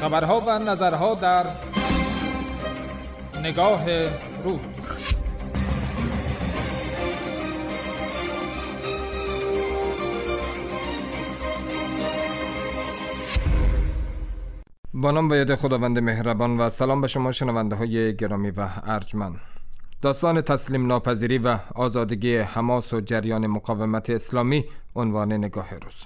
خبرها و نظرها در نگاه روز. با نام و یاد خداوند مهربان و سلام به شما شنونده های گرامی و ارجمند. داستان تسلیم ناپذیری و آزادگی حماس و جریان مقاومت اسلامی عنوان نگاه روز.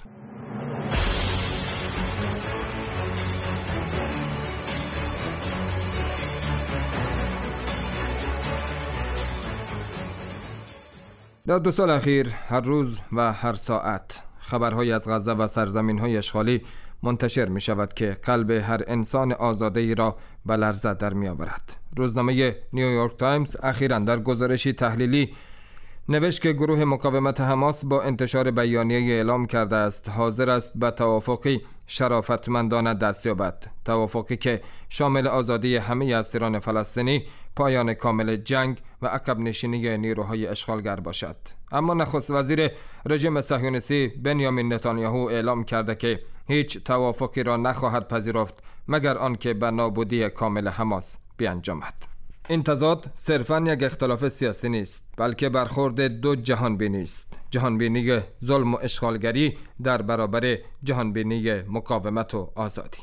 در 2 سال اخیر هر روز و هر ساعت خبرهای از غزه و سرزمین‌های اشغالی منتشر می شود که قلب هر انسان آزاده‌ای را به لرزه در می آورد. روزنامه نیویورک تایمز اخیراً در گزارشی تحلیلی نوشت که گروه مقاومت حماس با انتشار بیانیه اعلام کرده است حاضر است به توافقی شرافتمندانه دست یابد، توافقی که شامل آزادی همه اسیران فلسطینی، پایان کامل جنگ و عقب نشینی نیروهای اشغالگر باشد. اما نخست وزیر رژیم صهیونیستی بنیامین نتانیاهو اعلام کرده که هیچ توافقی را نخواهد پذیرفت مگر آنکه به نابودی کامل حماس بیانجامد. این تضاد صرفاً یک اختلاف سیاسی نیست، بلکه برخورد 2 جهانبینی است: جهانبینی ظلم و اشغالگری در برابر جهانبینی مقاومت و آزادی.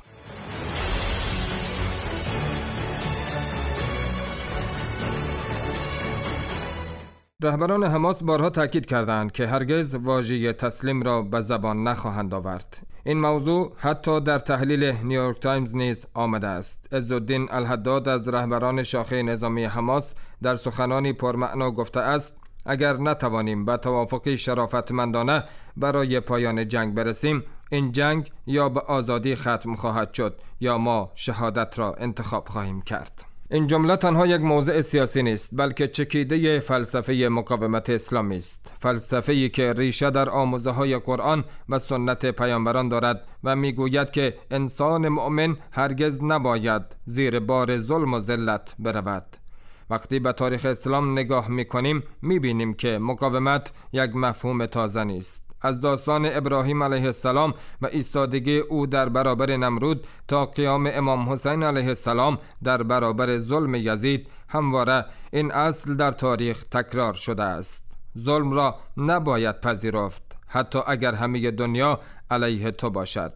رهبران حماس بارها تاکید کردند که هرگز واژه تسلیم را به زبان نخواهند آورد. این موضوع حتی در تحلیل نیویورک تایمز نیز آمده است. عزالدین الحداد از رهبران شاخه نظامی حماس در سخنانی پرمعنا گفته است اگر نتوانیم به توافقی شرافتمندانه برای پایان جنگ برسیم، این جنگ یا به آزادی ختم خواهد شد یا ما شهادت را انتخاب خواهیم کرد. این جمله تنها یک موضع سیاسی نیست، بلکه چکیده فلسفه مقاومت اسلامی است. فلسفه‌ای که ریشه در آموزه‌های قرآن و سنت پیامبران دارد و میگوید که انسان مؤمن هرگز نباید زیر بار ظلم و ذلت برود. وقتی به تاریخ اسلام نگاه می‌کنیم می‌بینیم که مقاومت یک مفهوم تازه نیست. از داستان ابراهیم علیه السلام و ایستادگی او در برابر نمرود تا قیام امام حسین علیه السلام در برابر ظلم یزید، همواره این اصل در تاریخ تکرار شده است: ظلم را نباید پذیرفت، حتی اگر همه دنیا علیه تو باشد.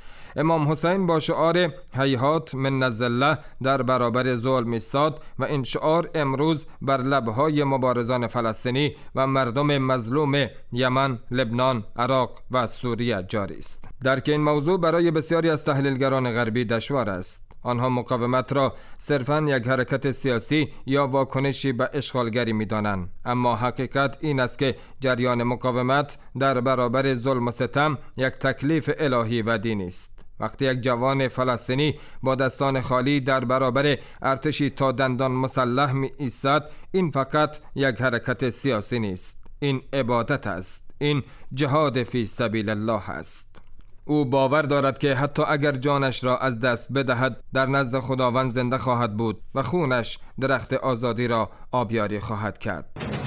امام حسین با شعار هیهات من الذله در برابر ظلم ایستاد و این شعار امروز بر لبهای مبارزان فلسطینی و مردم مظلوم یمن، لبنان، عراق و سوریه جاری است. درک این موضوع برای بسیاری از تحلیلگران غربی دشوار است. آنها مقاومت را صرفاً یک حرکت سیاسی یا واکنشی به اشغالگری می‌دانند، اما حقیقت این است که جریان مقاومت در برابر ظلم و ستم یک تکلیف الهی و دینی است. وقتی یک جوان فلسطینی با دستان خالی در برابر ارتشی تا دندان مسلح می ایستد، این فقط یک حرکت سیاسی نیست، این عبادت است، این جهاد فی سبیل الله است. او باور دارد که حتی اگر جانش را از دست بدهد در نزد خداوند زنده خواهد بود و خونش درخت آزادی را آبیاری خواهد کرد.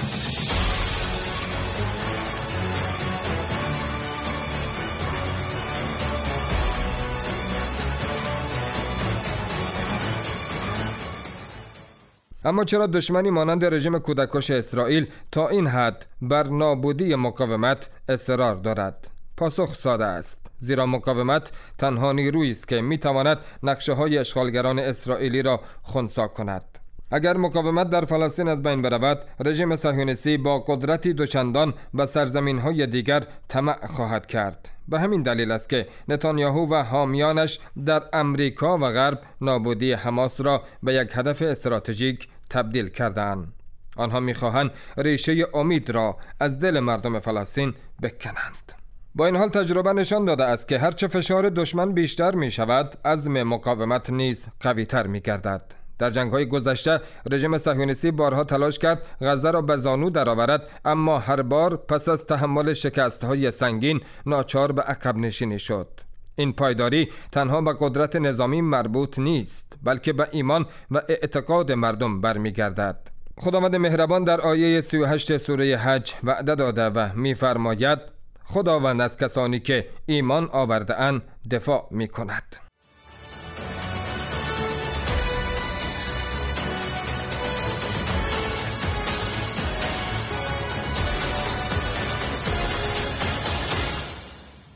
اما چرا دشمنی مانند رژیم کودککش اسرائیل تا این حد بر نابودی مقاومت اصرار دارد؟ پاسخ ساده است: زیرا مقاومت تنها نیرویی است که میتواند نقشه‌های اشغالگران اسرائیلی را خنثی کند. اگر مقاومت در فلسطین از بین برود، رژیم صهیونیستی با قدرتی دوچندان به سرزمین‌های دیگر طمع خواهد کرد. به همین دلیل است که نتانیاهو و حامیانش در امریکا و غرب نابودی حماس را به یک هدف استراتژیک تبدیل کردند. آنها می‌خواهند ریشه امید را از دل مردم فلسطین بکنند. با این حال تجربه نشان داده است که هرچه فشار دشمن بیشتر می شود، عزم مقاومت نیز قوی تر می گردد. در جنگ‌های گذشته رژیم صهیونیستی بارها تلاش کرد غزه را به زانو درآورد، اما هر بار پس از تحمل شکست‌های سنگین ناچار به عقب نشینی شد. این پایداری تنها به قدرت نظامی مربوط نیست، بلکه به ایمان و اعتقاد مردم برمیگردد. خداوند مهربان در آیه 38 سوره حج وعده داده و می‌فرماید: خداوند از کسانی که ایمان آورده اند دفاع می‌کند.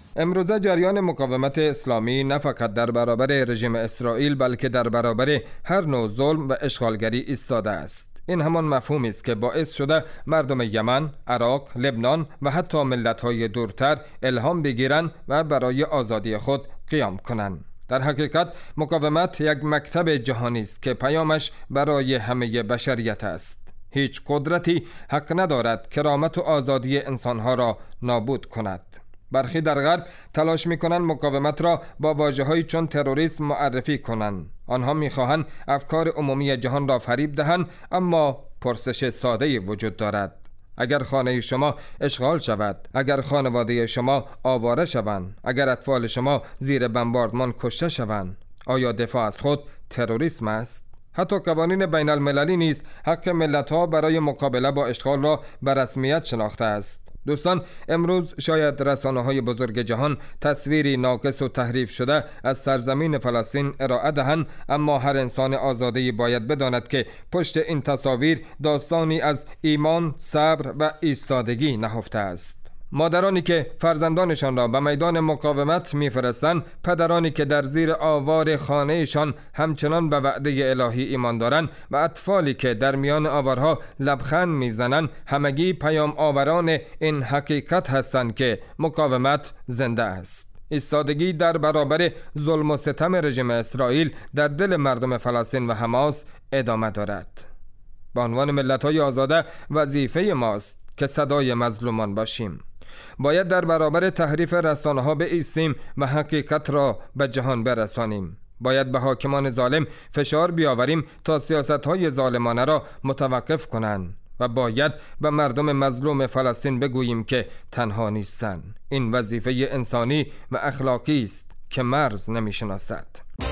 امروزه جریان مقاومت اسلامی نه فقط در برابر رژیم اسرائیل بلکه در برابر هر نوع ظلم و اشغالگری ایستاده است. این همان مفهومی است که باعث شده مردم یمن، عراق، لبنان و حتی ملت‌های دورتر الهام بگیرند و برای آزادی خود قیام کنند. در حقیقت مقاومت یک مکتب جهانی است که پیامش برای همه بشریت است. هیچ قدرتی حق ندارد کرامت و آزادی انسانها را نابود کند. برخی در غرب تلاش می‌کنند مقاومت را با واژه‌هایی چون تروریسم معرفی کنند. آنها می‌خواهند افکار عمومی جهان را فریب دهند، اما پرسش ساده‌ای وجود دارد. اگر خانه شما اشغال شود، اگر خانواده شما آواره شوند، اگر اطفال شما زیر بمباردمان کشته شوند، آیا دفاع از خود تروریسم است؟ حتی قوانین بین المللی نیز حق ملت‌ها برای مقابله با اشغال را به رسمیت شناخته است. دوستان، امروز شاید رسانه‌های بزرگ جهان تصویری ناقص و تحریف شده از سرزمین فلسطین ارائه دهند، اما هر انسان آزاده‌ای باید بداند که پشت این تصاویر داستانی از ایمان، صبر و ایستادگی نهفته است. مادرانی که فرزندانشان را به میدان مقاومت می‌فرستند، پدرانی که در زیر آوار خانه‌شان همچنان به وعده الهی ایمان دارند و اطفالی که در میان آوارها لبخند می‌زنند، همگی پیام آوران این حقیقت هستند که مقاومت زنده است. ایستادگی در برابر ظلم و ستم رژیم اسرائیل در دل مردم فلسطین و حماس ادامه دارد. به عنوان ملت‌های آزاده وظیفه ماست که صدای مظلومان باشیم. باید در برابر تحریف رسانه‌ها بایستیم و حقیقت را به جهان برسانیم. باید به حاکمان ظالم فشار بیاوریم تا سیاست‌های ظالمانه را متوقف کنند و باید به مردم مظلوم فلسطین بگوییم که تنها نیستند. این وظیفه انسانی و اخلاقی است که مرز نمی‌شناسد.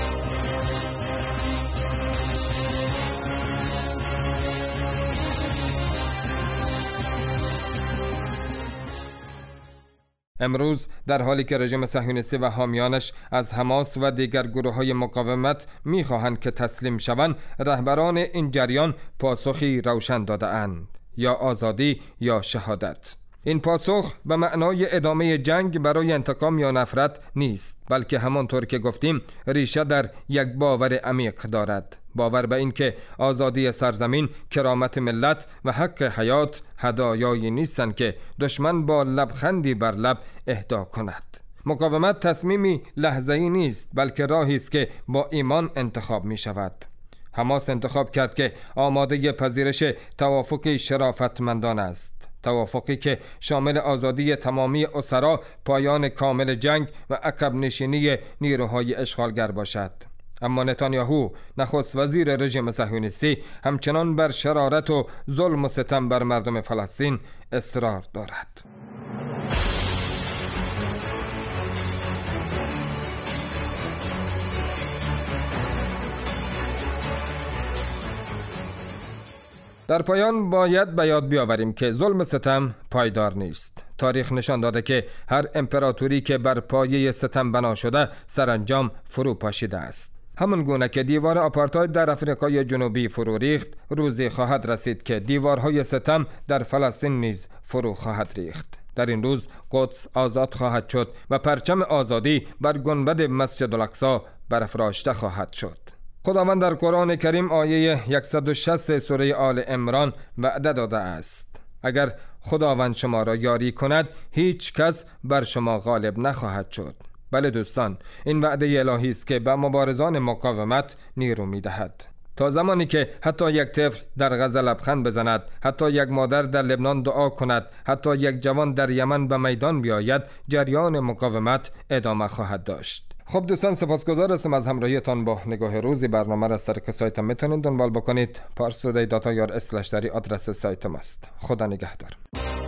امروز در حالی که رژیم صهیونیستی و حامیانش از حماس و دیگر گروه‌های مقاومت می‌خواهند که تسلیم شوند، رهبران این جریان پاسخی روشن داده‌اند: یا آزادی یا شهادت. این پاسخ به معنای ادامه جنگ برای انتقام یا نفرت نیست، بلکه همانطور که گفتیم ریشه در یک باور عمیق دارد. باور به این که آزادی سرزمین، کرامت ملت و حق حیات هدایایی نیستند که دشمن با لبخندی بر لب اهدا کند. مقاومت تصمیمی لحظه‌ای نیست، بلکه راهی است که با ایمان انتخاب می شود. حماس انتخاب کرد که آماده پذیرش توافقی شرافتمندانه است. توافقی که شامل آزادی تمامی اسرا، پایان کامل جنگ و عقب نشینی نیروهای اشغالگر باشد. اما نتانیاهو، نخست وزیر رژیم صهیونیستی، همچنان بر شرارت و ظلم و ستم بر مردم فلسطین اصرار دارد. در پایان باید به یاد بیاوریم که ظلم ستم پایدار نیست. تاریخ نشان داده که هر امپراتوری که بر پایه ستم بنا شده سرانجام فرو پاشیده است. همون گونه که دیوار آپارتاید در آفریقای جنوبی فرو ریخت، روزی خواهد رسید که دیوارهای ستم در فلسطین نیز فرو خواهد ریخت. در این روز قدس آزاد خواهد شد و پرچم آزادی بر گنبد مسجد الاقصی برافراشته خواهد شد. خداوند در قرآن کریم آیه 160 سوره آل عمران وعده داده است: اگر خداوند شما را یاری کند، هیچ کس بر شما غالب نخواهد شد. بله دوستان، این وعده الهی است که به مبارزان مقاومت نیرو می‌دهد. تا زمانی که حتی یک طفل در غزه لبخند بزند، حتی یک مادر در لبنان دعا کند، حتی یک جوان در یمن به میدان بیاید، جریان مقاومت ادامه خواهد داشت. خب دوستان، سپاسگزار هستم از همراهیتان با نگاه روزی. برنامه را از طریق سایت میتونید دنبال بکنید. parstoday.ir/dari آدرس سایت ماست. خدا نگهدار.